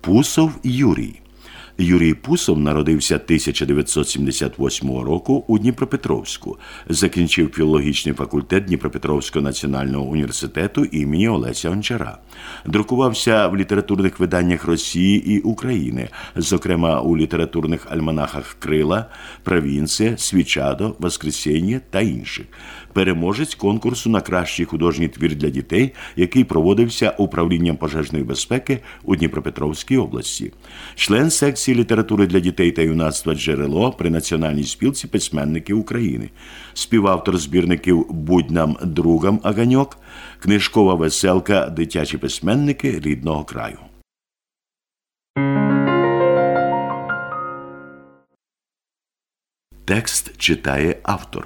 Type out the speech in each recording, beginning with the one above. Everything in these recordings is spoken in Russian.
Пусов Юрій. Юрій Пусов народився 1978 року у Дніпропетровську. Закінчив філологічний факультет Дніпропетровського національного університету імені Олеся Гончара. Друкувався в літературних виданнях Росії і України, зокрема у літературних альманахах «Крила», «Провінція», «Свічадо», «Воскресіння» та інших. Переможець конкурсу на кращий художній твір для дітей, який проводився Управлінням пожежної безпеки у Дніпропетровській області. Член секції літератури для дітей та юнацтва «Джерело» при Національній спілці письменників України. Співавтор збірників «Будь нам другом, Оганьок», книжкова веселка «Дитячі письменники рідного краю». Текст читає автор.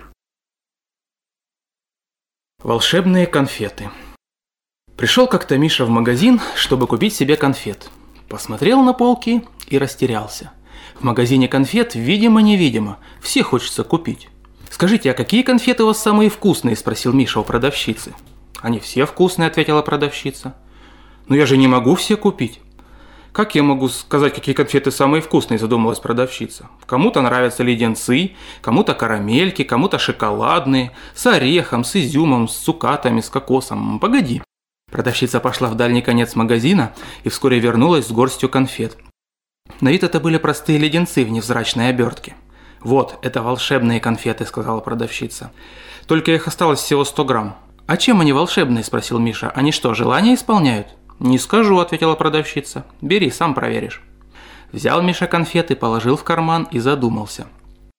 Волшебные конфеты. Пришел как-то Миша в магазин, чтобы купить себе конфет. Посмотрел на полки и растерялся. В магазине конфет, видимо-невидимо, все хочется купить. «Скажите, а какие конфеты у вас самые вкусные?» – спросил Миша у продавщицы. «Они все вкусные», – ответила продавщица. «Но я же не могу все купить». «Как я могу сказать, какие конфеты самые вкусные?» – задумалась продавщица. «Кому-то нравятся леденцы, кому-то карамельки, кому-то шоколадные, с орехом, с изюмом, с цукатами, с кокосом. Погоди». Продавщица пошла в дальний конец магазина и вскоре вернулась с горстью конфет. На вид это были простые леденцы в невзрачной обертке. «Вот, это волшебные конфеты», – сказала продавщица. «Только их осталось всего 100 грамм». «А чем они волшебные?» – спросил Миша. «Они что, желания исполняют?» «Не скажу», – ответила продавщица. «Бери, сам проверишь». Взял Миша конфеты, положил в карман и задумался.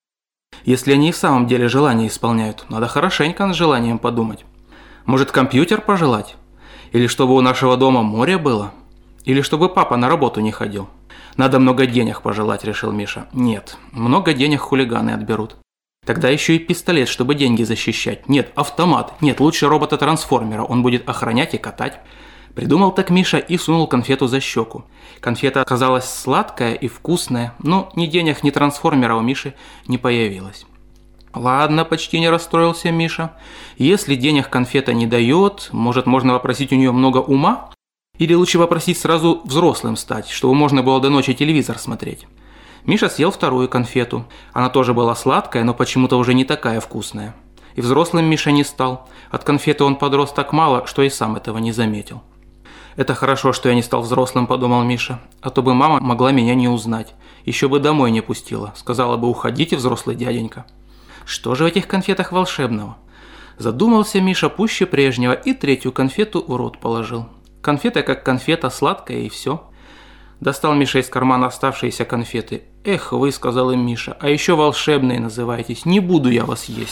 Если они и в самом деле желания исполняют, надо хорошенько над желанием подумать. Может, компьютер пожелать? Или чтобы у нашего дома море было? Или чтобы папа на работу не ходил? Надо много денег пожелать, решил Миша. Нет, много денег хулиганы отберут. Тогда еще и пистолет, чтобы деньги защищать. Нет, автомат. Нет, лучше робота-трансформера, он будет охранять и катать. Придумал так Миша и сунул конфету за щеку. Конфета оказалась сладкая и вкусная, но ни денег, ни трансформера у Миши не появилось. Ладно, почти не расстроился Миша. Если денег конфета не дает, может, можно попросить у нее много ума? Или лучше попросить сразу взрослым стать, чтобы можно было до ночи телевизор смотреть? Миша съел вторую конфету. Она тоже была сладкая, но почему-то уже не такая вкусная. И взрослым Миша не стал. От конфеты он подрос так мало, что и сам этого не заметил. «Это хорошо, что я не стал взрослым», – подумал Миша. «А то бы мама могла меня не узнать. Еще бы домой не пустила. Сказала бы: уходите, взрослый дяденька». Что же в этих конфетах волшебного? Задумался Миша пуще прежнего и третью конфету в рот положил. Конфета как конфета, сладкая и все. Достал Миша из кармана оставшиеся конфеты. «Эх вы», – сказал им Миша, – «а еще волшебные называетесь. Не буду я вас есть».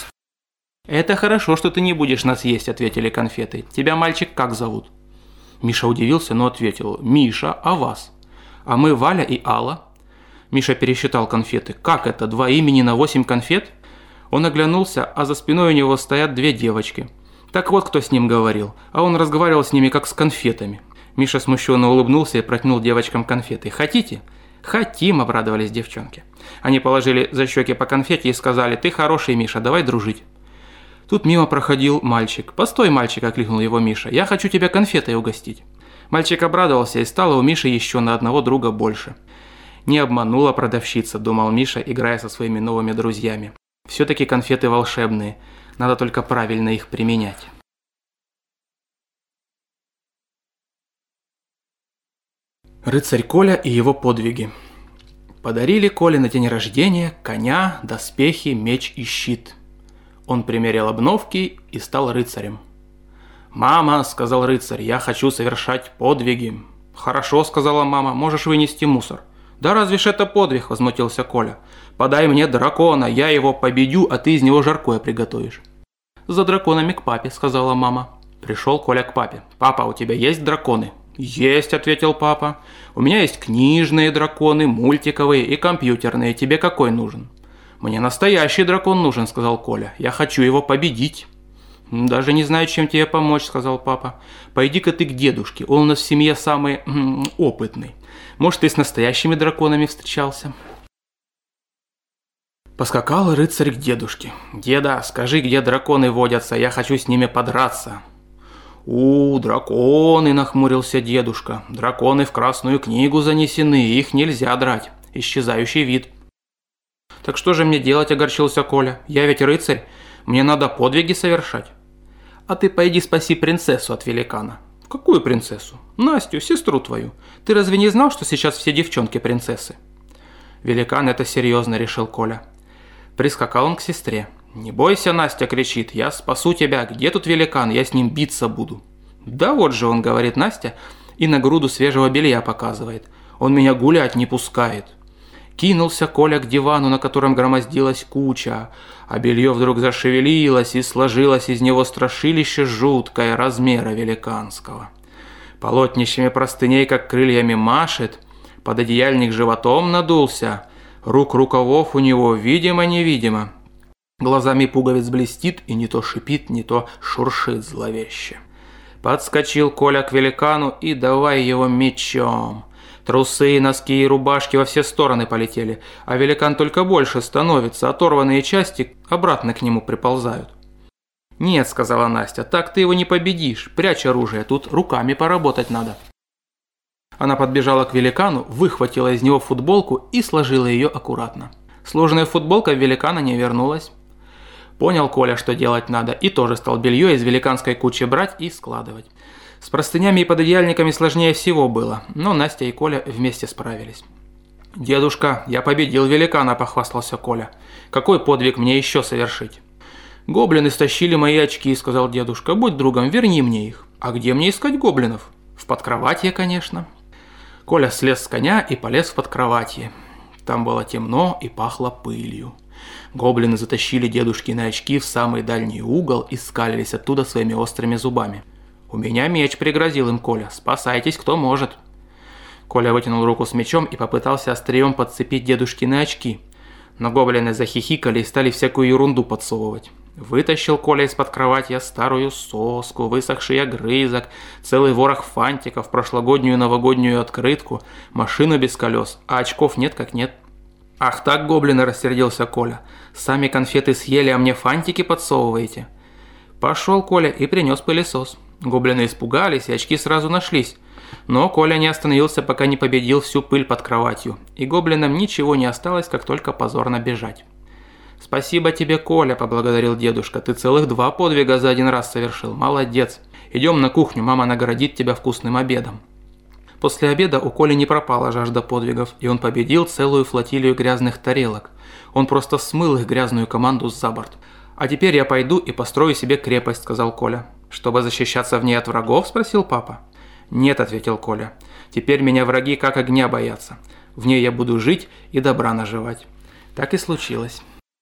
«Это хорошо, что ты не будешь нас есть», – ответили конфеты. «Тебя, мальчик, как зовут?» Миша удивился, но ответил: «Миша, а вас?» «А мы Валя и Алла». Миша пересчитал конфеты. «Как это? 2 имени на 8 конфет?» Он оглянулся, а за спиной у него стоят 2 девочки. Так вот, кто с ним говорил. А он разговаривал с ними, как с конфетами. Миша смущенно улыбнулся и протянул девочкам конфеты. «Хотите?» «Хотим», – обрадовались девчонки. Они положили за щеки по конфете и сказали: «Ты хороший, Миша, давай дружить». Тут мимо проходил мальчик. «Постой, мальчик», – окликнул его Миша, – «я хочу тебя конфетой угостить». Мальчик обрадовался, и стало у Миши еще на одного друга больше. Не обманула продавщица, думал Миша, играя со своими новыми друзьями. Все-таки конфеты волшебные, надо только правильно их применять. Рыцарь Коля и его подвиги. Подарили Коле на день рождения коня, доспехи, меч и щит. Он примерил обновки и стал рыцарем. «Мама», – сказал рыцарь, – «я хочу совершать подвиги». «Хорошо», – сказала мама, – «можешь вынести мусор». «Да разве ж это подвиг?» – возмутился Коля. «Подай мне дракона, я его победю, а ты из него жаркое приготовишь». «За драконами к папе», – сказала мама. Пришел Коля к папе. «Папа, у тебя есть драконы?» «Есть», – ответил папа. «У меня есть книжные драконы, мультиковые и компьютерные. Тебе какой нужен?» «Мне настоящий дракон нужен», – сказал Коля. «Я хочу его победить». «Даже не знаю, чем тебе помочь», – сказал папа. «Пойди-ка ты к дедушке, он у нас в семье самый опытный. Может, ты с настоящими драконами встречался?» Поскакал рыцарь к дедушке. «Деда, скажи, где драконы водятся, я хочу с ними подраться». Драконы, нахмурился дедушка. Драконы в Красную книгу занесены, их нельзя драть. Исчезающий вид. Так что же мне делать, огорчился Коля? Я ведь рыцарь, мне надо подвиги совершать. А ты пойди спаси принцессу от великана. Какую принцессу? Настю, сестру твою. Ты разве не знал, что сейчас все девчонки принцессы? Великан это серьезно, решил Коля. Прискакал он к сестре. «Не бойся, Настя!» – кричит. «Я спасу тебя! Где тут великан? Я с ним биться буду!» «Да вот же он!» – говорит Настя и на груду свежего белья показывает. «Он меня гулять не пускает!» Кинулся Коля к дивану, на котором громоздилась куча, а белье вдруг зашевелилось и сложилось из него страшилище жуткое размера великанского. Полотнищами простыней, как крыльями машет, пододеяльник животом надулся, рук рукавов у него видимо-невидимо. Глазами пуговиц блестит и не то шипит, не то шуршит зловеще. Подскочил Коля к великану и давай его мечом. Трусы, носки и рубашки во все стороны полетели, а великан только больше становится, оторванные части обратно к нему приползают. «Нет», — сказала Настя, — «так ты его не победишь, прячь оружие, тут руками поработать надо». Она подбежала к великану, выхватила из него футболку и сложила ее аккуратно. Сложенная футболка в великана не вернулась. Понял Коля, что делать надо, и тоже стал белье из великанской кучи брать и складывать. С простынями и пододеяльниками сложнее всего было, но Настя и Коля вместе справились. «Дедушка, я победил великана», – похвастался Коля. «Какой подвиг мне еще совершить?» «Гоблины стащили мои очки», – сказал дедушка. «Будь другом, верни мне их». «А где мне искать гоблинов?» «В подкроватье, конечно». Коля слез с коня и полез в подкроватье. Там было темно и пахло пылью. Гоблины затащили дедушкины очки в самый дальний угол и скалились оттуда своими острыми зубами. «У меня меч», – пригрозил им Коля. «Спасайтесь, кто может». Коля вытянул руку с мечом и попытался острием подцепить дедушкины очки. Но гоблины захихикали и стали всякую ерунду подсовывать. Вытащил Коля из-под кровати старую соску, высохший огрызок, целый ворох фантиков, прошлогоднюю новогоднюю открытку, машину без колес, а очков нет как нет. «Ах так, гоблины!» – рассердился Коля. «Сами конфеты съели, а мне фантики подсовываете?» Пошел Коля и принес пылесос. Гоблины испугались, и очки сразу нашлись. Но Коля не остановился, пока не победил всю пыль под кроватью, и гоблинам ничего не осталось, как только позорно бежать. «Спасибо тебе, Коля», – поблагодарил дедушка. «Ты целых 2 подвига за один раз совершил. Молодец. Идем на кухню, мама наградит тебя вкусным обедом». После обеда у Коли не пропала жажда подвигов, и он победил целую флотилию грязных тарелок. Он просто смыл их грязную команду за борт. «А теперь я пойду и построю себе крепость», – сказал Коля. «Чтобы защищаться в ней от врагов?» – спросил папа. «Нет», – ответил Коля. «Теперь меня враги как огня боятся. В ней я буду жить и добра наживать». Так и случилось.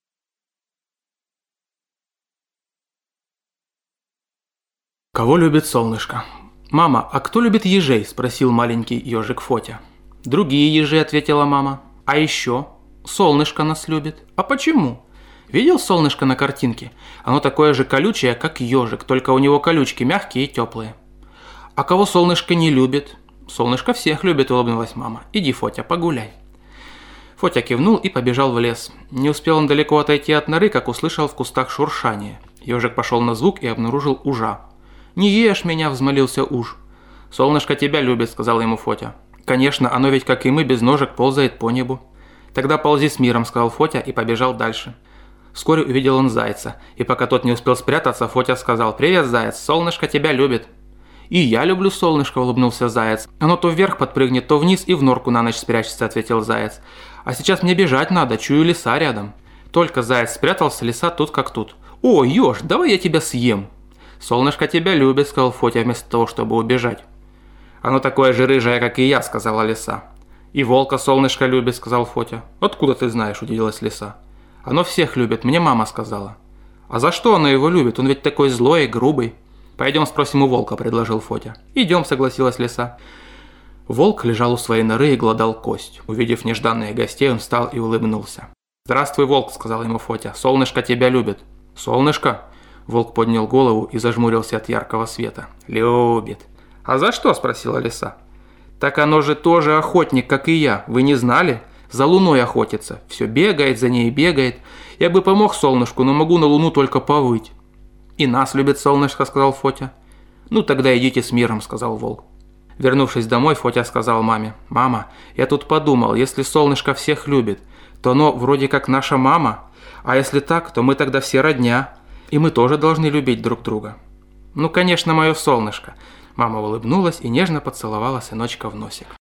Кого любит солнышко? «Мама, а кто любит ежей?» – спросил маленький ежик Фотя. «Другие ежи», – ответила мама. «А еще? Солнышко нас любит». «А почему?» «Видел солнышко на картинке? Оно такое же колючее, как ежик, только у него колючки мягкие и теплые». «А кого солнышко не любит?» «Солнышко всех любит», – улыбнулась мама. «Иди, Фотя, погуляй». Фотя кивнул и побежал в лес. Не успел он далеко отойти от норы, как услышал в кустах шуршание. Ежик пошел на звук и обнаружил ужа. «Не ешь меня!» – взмолился уж. «Солнышко тебя любит», – сказал ему Фотя. «Конечно, оно ведь, как и мы, без ножек ползает по небу». «Тогда ползи с миром», – сказал Фотя и побежал дальше. Вскоре увидел он зайца, и пока тот не успел спрятаться, Фотя сказал: «Привет, заяц, солнышко тебя любит». «И я люблю солнышко», – улыбнулся заяц. «Оно то вверх подпрыгнет, то вниз и в норку на ночь спрячется», – ответил заяц. «А сейчас мне бежать надо, чую лиса рядом». Только заяц спрятался, лиса тут как тут. «О, еж, давай я тебя съем». «Солнышко тебя любит», – сказал Фотя вместо того, чтобы убежать. «Оно такое же рыжее, как и я», – сказала лиса. «И волка солнышко любит», – сказал Фотя. «Откуда ты знаешь?» – удивилась лиса. «Оно всех любит, мне мама сказала». «А за что оно его любит? Он ведь такой злой и грубый». «Пойдем спросим у волка», – предложил Фотя. «Идем», – согласилась лиса. Волк лежал у своей норы и глодал кость. Увидев нежданных гостей, он встал и улыбнулся. «Здравствуй, волк», – сказал ему Фотя. «Солнышко тебя любит». «Солнышко?» Волк поднял голову и зажмурился от яркого света. «Любит». «А за что?» – спросила лиса. «Так оно же тоже охотник, как и я. Вы не знали? За луной охотится. Все бегает за ней, бегает. Я бы помог солнышку, но могу на луну только повыть». «И нас любит солнышко», – сказал Фотя. «Ну тогда идите с миром», – сказал волк. Вернувшись домой, Фотя сказал маме: «Мама, я тут подумал, если солнышко всех любит, то оно вроде как наша мама, а если так, то мы тогда все родня, и мы тоже должны любить друг друга». «Ну, конечно, мое солнышко». Мама улыбнулась и нежно поцеловала сыночка в носик.